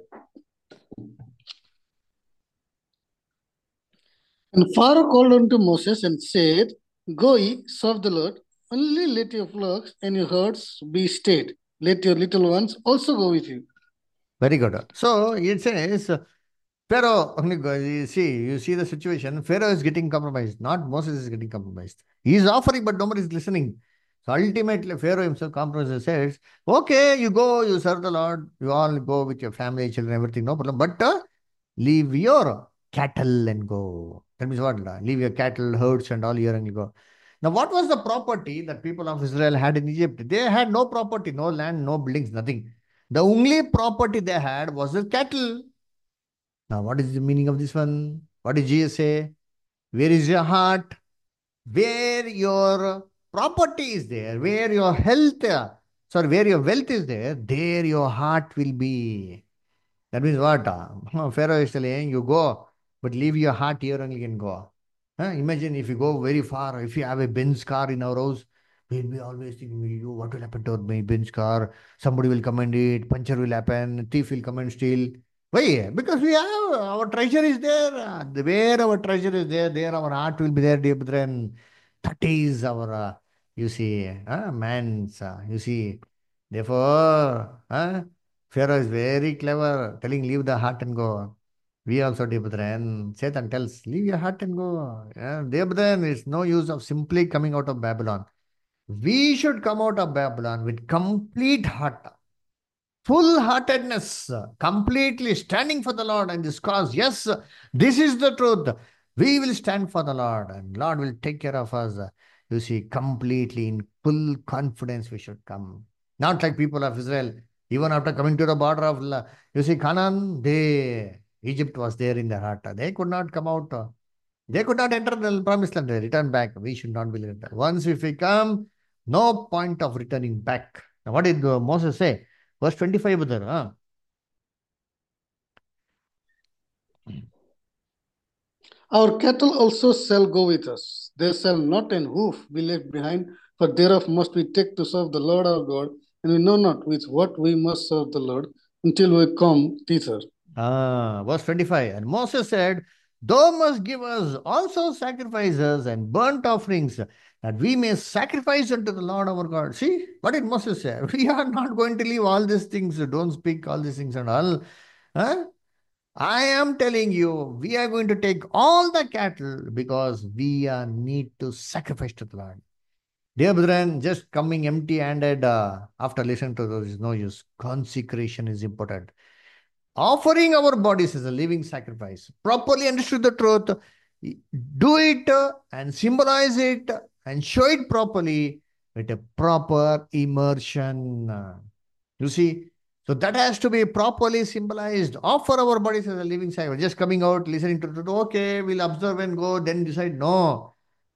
And Pharaoh called unto Moses and said, Go ye, serve the Lord, only let your flocks and your herds be stayed. Let your little ones also go with you.
Very good. So it says, Pharaoh, only go- you see, you see the situation. Pharaoh is getting compromised, not Moses is getting compromised. He is offering, but nobody is listening. So ultimately, Pharaoh himself compromises, says, okay, you go, you serve the Lord, you all go with your family, children, everything, no problem. But uh, leave your cattle and go. That means what? uh, Leave your cattle, herds, and all here and go. Now, what was the property that people of Israel had in Egypt? They had no property, no land, no buildings, nothing. The only property they had was the cattle. Now, what is the meaning of this one? What did Jesus say? Where is your heart? Where your property is there, where your health, uh, sorry, where your wealth is there, there your heart will be. That means what? Uh, Pharaoh is telling you go, but leave your heart here and you can go. Huh? Imagine if you go very far, if you have a Benz car in our house, we'll be always thinking, you, what will happen to my Benz car? Somebody will come and eat, puncture will happen, thief will come and steal. Why? Because we have our treasure is there. Uh, the- Where our treasure is there, there our heart will be there, dear brethren. That is our, uh, you see, uh, man's, uh, you see. Therefore, uh, Pharaoh is very clever, telling leave the heart and go. We also do, brethren. Satan tells, leave your heart and go. Yeah, dear brethren, it's no use of simply coming out of Babylon. We should come out of Babylon with complete heart, full heartedness, completely standing for the Lord and this cause. Yes, this is the truth. We will stand for the Lord and Lord will take care of us. You see, completely in full confidence we should come. Not like people of Israel, even after coming to the border of, La- you see, Canaan, they, Egypt was there in their heart. They could not come out. They could not enter the promised land. They returned back. We should not be returned. Once if we come, no point of returning back. Now, what did uh, Moses say? Verse twenty-five, brother. Huh?
Our cattle also shall go with us. There shall not an hoof be left behind, for thereof must we take to serve the Lord our God, and we know not with what we must serve the Lord until we come thither.
Ah, verse twenty-five. And Moses said, Thou must give us also sacrifices and burnt offerings, that we may sacrifice unto the Lord our God. See, what did Moses say? We are not going to leave all these things. Don't speak all these things and all. Huh? I am telling you, we are going to take all the cattle because we are need to sacrifice to the Lord. Dear brethren, just coming empty handed uh, after listening to those is no use. Consecration is important. offering our bodies as a living sacrifice, properly understood the truth, do it uh, and symbolize it and show it properly with a proper immersion. You see, so that has to be properly symbolized. Offer our bodies as a living sacrifice. Just coming out, listening to it, okay, we'll observe and go, then decide. No,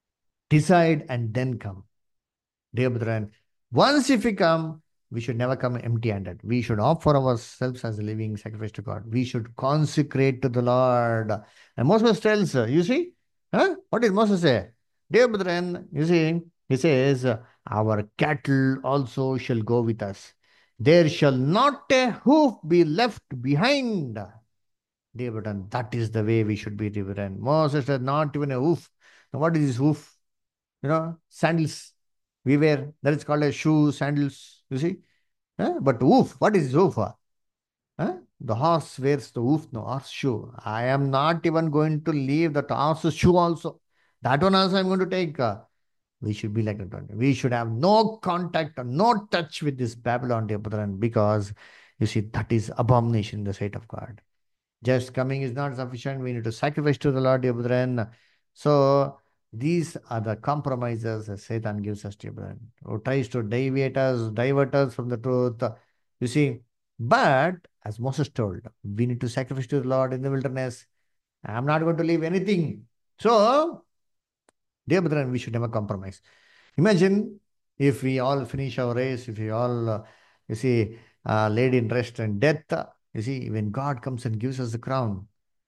decide and then come. Dear brethren, once if we come, we should never come empty handed. We should offer ourselves as a living sacrifice to God. We should consecrate to the Lord. And Moses tells, uh, you see, huh? What did Moses say? Dear brethren, you see, he says, uh, our cattle also shall go with us. There shall not a hoof be left behind. Dear brethren, that is the way we should be, dear brethren. Moses said, not even a hoof. Now, what is this hoof? You know, sandals we wear. That is called as shoes, sandals. You see? Huh? But hoof, what is hoof? Huh? The horse wears the hoof, no horse shoe. I am not even going to leave that horse shoe also. That one also I'm going to take. Uh, we should be like that one. We should have no contact or no touch with this Babylon, dear brethren, because you see, that is abomination in the sight of God. Just coming is not sufficient. We need to sacrifice to the Lord, dear brethren. So these are the compromises that Satan gives us, dear brethren, who tries to deviate us, divert us from the truth. You see, but as Moses told, we need to sacrifice to the Lord in the wilderness. I'm not going to leave anything. So, dear brethren, we should never compromise. Imagine if we all finish our race, if we all, uh, you see, uh, laid in rest and death, uh, you see, when God comes and gives us the crown,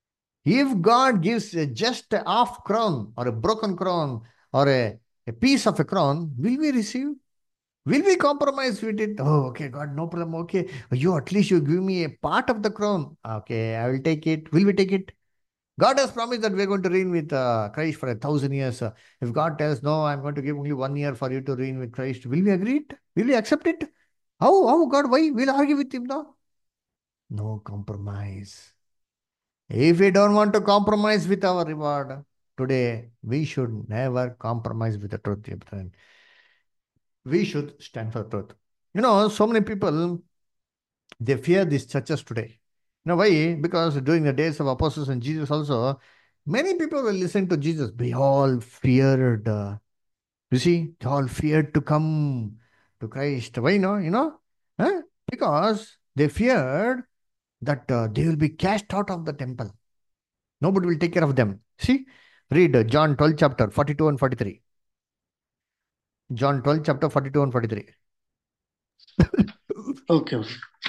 if God gives a just a half crown or a broken crown or a, a piece of a crown, will we receive? Will we compromise with it? Oh, okay, God, no problem. Okay, you at least you give me a part of the crown. Okay, I will take it. Will we take it? God has promised that we're going to reign with uh, Christ for a thousand years. Uh, if God tells, no, I'm going to give only one year for you to reign with Christ, will we agree it? Will we accept it? How, how, God, why? We'll argue with him now. No compromise. If we don't want to compromise with our reward today, we should never compromise with the truth, dear brethren. We should stand for truth. You know, so many people, they fear these churches today. You know why? Because during the days of apostles and Jesus also, many people will listen to Jesus. They all feared. Uh, you see, they all feared to come to Christ. Why no? You know? Huh? Because they feared that uh, they will be cast out of the temple. Nobody will take care of them. See, read uh, John twelve chapter forty-two and forty-three. John twelve chapter forty-two and forty-three.
Okay.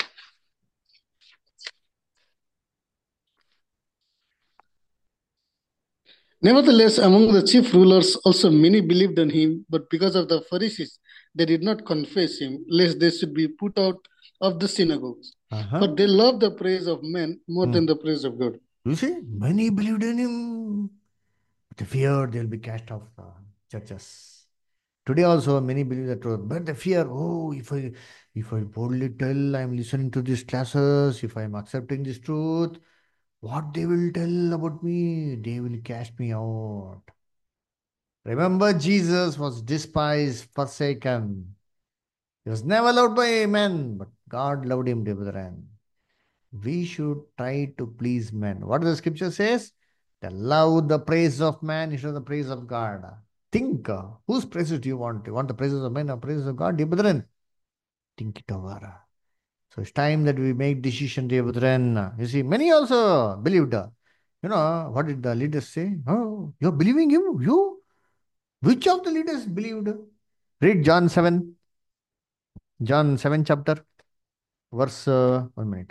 Nevertheless, among the chief rulers also many believed on him, but because of the Pharisees, they did not confess him, lest they should be put out of the synagogues.
Uh-huh.
For they love the praise of men more
Hmm.
than the praise of God.
You see, many believed in him. They feared they will be cast off the churches. Today also many believe the truth, but they fear, oh, if I if I boldly tell I'm listening to these classes, if I'm accepting this truth, what they will tell about me, they will cast me out. Remember, Jesus was despised, forsaken. He was never loved by men, but God loved him, dear brethren. We should try to please men. What the scripture says? They love the praise of man instead of the praise of God. Think, uh, whose praises do you want? You want the praises of men or praises of God, dear brethren? Think it over. So it's time that we make decision, dear brethren. You see, many also believed. uh, You know, what did the leaders say? Oh, you're believing him? You? Which of the leaders believed? Read John seven. John seven chapter. Verse, uh, one minute.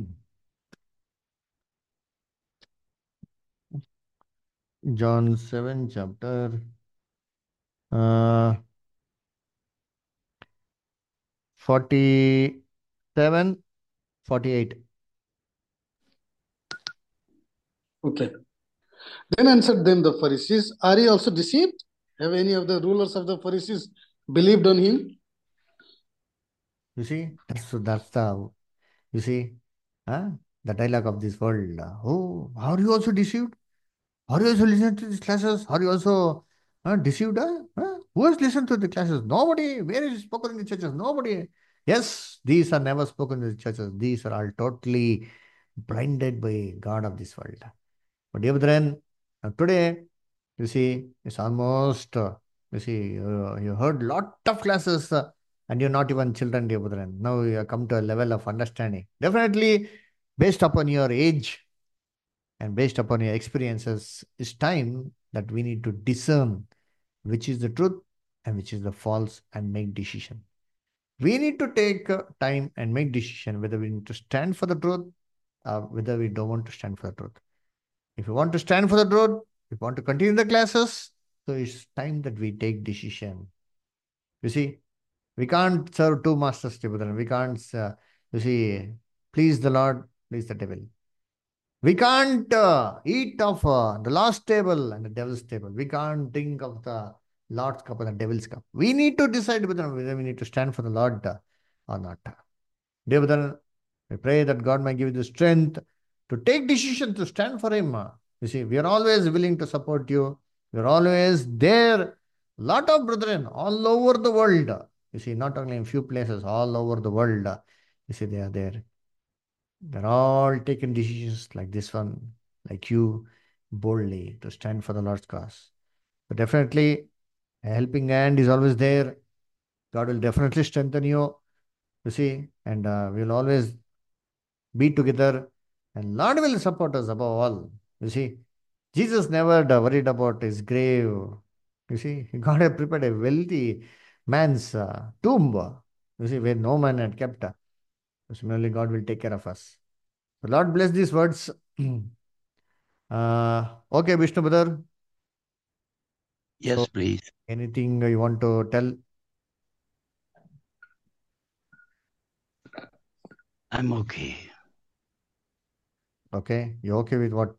John seven chapter. Uh, forty-seven, forty-eight.
Okay. Then answered them the Pharisees, are ye also deceived? Have any of the rulers of the Pharisees believed on him?
You see, that's that's the you see, huh? The dialogue of this world. Oh, are you also deceived? Are you also listening to these classes? Are you also uh, deceived? Huh? Huh? Who has listened to the classes? Nobody. Where is it spoken in the churches? Nobody. Yes, these are never spoken in the churches. These are all totally blinded by God of this world. But dear brethren, uh, today, you see, it's almost, uh, you see, uh, you heard lot of classes uh, and you're not even children, dear brethren. Now you have come to a level of understanding. Definitely, based upon your age and based upon your experiences, it's time that we need to discern which is the truth and which is the false and make decision. We need to take uh, time and make decision whether we need to stand for the truth or whether we don't want to stand for the truth. If you want to stand for the truth, if you want to continue the classes, so it's time that we take decision. You see, we can't serve two masters, together. We can't, uh, you see, please the Lord, please the devil. We can't uh, eat of uh, the Lord's table and the devil's table. We can't drink of the Lord's cup and the devil's cup. We need to decide whether, whether we need to stand for the Lord uh, or not. Dear brother, we pray that God may give you the strength to take decision to stand for Him. You see, we are always willing to support you. We are always there. Lot of brethren all over the world. You see, not only in few places, all over the world. You see, they are there. They're all taking decisions like this one, like you, boldly to stand for the Lord's cause. But definitely, a helping hand is always there. God will definitely strengthen you, you see, and uh, we'll always be together, and Lord will support us above all. You see, Jesus never uh, worried about his grave. You see, God had prepared a wealthy man's uh, tomb, you see, where no man had kept. Similarly, God will take care of us. So Lord bless these words. uh, okay, Vishnu brother.
Yes,
So,
please.
anything you want to tell?
I'm okay.
Okay, you okay with what?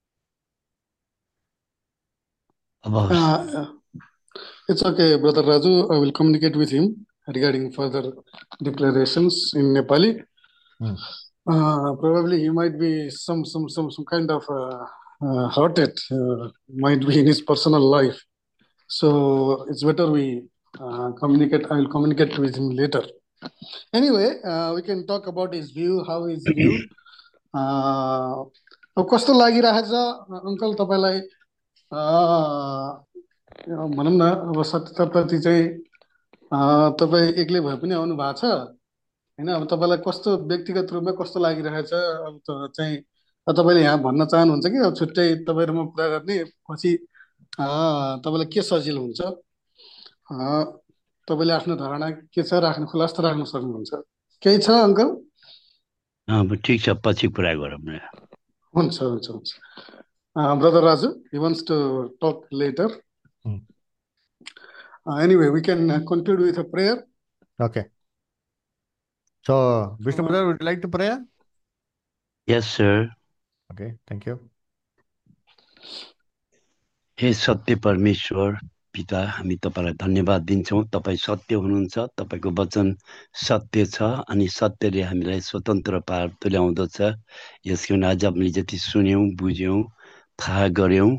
About
Uh, it's okay, Brother Raju. I will communicate with him regarding further declarations in Nepali.
Hmm.
Uh, probably he might be some some some some kind of uh, uh, hurted, uh, might be in his personal life. So it's better we uh, communicate. I will communicate with him later. Anyway, uh, we can talk about his view. How his view? Uh, अब कस्तो लागिरहेछ uncle तपाईँलाई भनौँ न अब सत्यताप्रति चाहिँ तपाईँ एक्लै भए पनि आउनु भएको छ होइन अब तपाईँलाई कस्तो व्यक्तिगत रूपमा कस्तो लागिरहेछ अब त चाहिँ तपाईँले यहाँ भन्न चाहनुहुन्छ कि अब छुट्टै तपाईँ र म कुरा गर्ने पछि तपाईँलाई के सजिलो हुन्छ तपाईँले आफ्नो धारणा के छ राख्नु खुलास्त राख्न सक्नुहुन्छ केही छ अङ्कल
अब ठिक छ पछि कुरा गरौँ न
हुन्छ हुन्छ हुन्छ brother Raju he wants to talk later
Hmm.
uh, anyway we can uh, conclude with a prayer.
Okay. So, Vishnu brother, would you like to pray?
Yes, sir.
Okay, thank you.
हे सत्य परमेश्वर पिता हामी तपाईलाई धन्यवाद दिन्छौँ तपाईँ सत्य हुनुहुन्छ तपाईको वचन सत्य छ अनि सत्यले हामीलाई स्वतन्त्र पार तुल्याउँदछ यसको आज हामीले जति सुन्यौं बुझ्यौं थाहा गर्यौं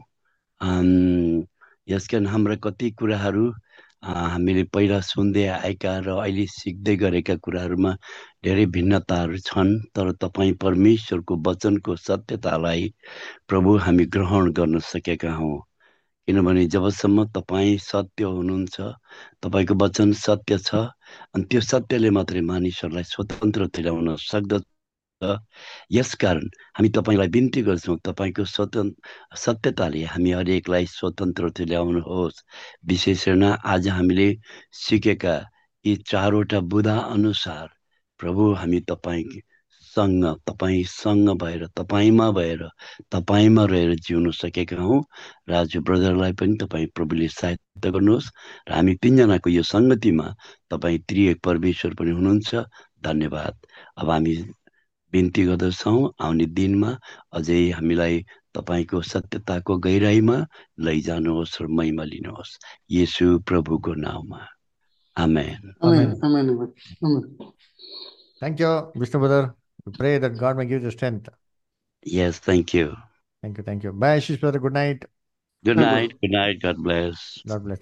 यसका हाम्रा कति कुराहरू हामीले पहिला सुन्दै आएका र अहिले सिक्दै गरेका कुराहरूमा धेरै भिन्नताहरू छन् तर तपाईँ परमेश्वरको वचनको सत्यतालाई प्रभु हामी ग्रहण गर्न सकेका हौं किनभने जबसम्म तपाईँ सत्य हुनुहुन्छ तपाईको वचन सत्य छ अनि त्यो सत्यले मात्रै मानिसहरूलाई स्वतन्त्र तुल्याउन सक्दछ यसकारण हामी तपाईलाई बिन्ती गर्छौं तपाईको स्वतन्त्र सत्यताले हामी हरेकलाई स्वतन्त्र तुल्याउनुहोस् विशेषण आज हामीले सिकेका यी चारवटा बुदा अनुसार प्रभु हामी तपाईँ सँग तपाईसँग भएर तपाईमा भएर तपाईमा रहेर जिउन सकेका हौं राजु ब्रदरलाई पनि तपाईँ प्रभुले सहायता गर्नुहोस् र हामी तीनजनाको यो संगतिमा तपाईँ त्रिएक परमेश्वर पनि हुनुहुन्छ धन्यवाद अब हामी बिन्ती गर्दछौं आउने दिनमा अझै हामीलाई तपाईको सत्यताको गहिराईमा लैजानुहोस् र महिमा लिनुहोस् येशू प्रभुको नाममा आमेन
Amen. Amen. Amen. Amen.
Thank you, Vishnu brother. We pray that God may give you strength.
Yes, thank you.
Thank you, thank you. Bye, Ashish brother. Good night.
Good
Bye,
night.
brother.
Good night. God bless.
God bless.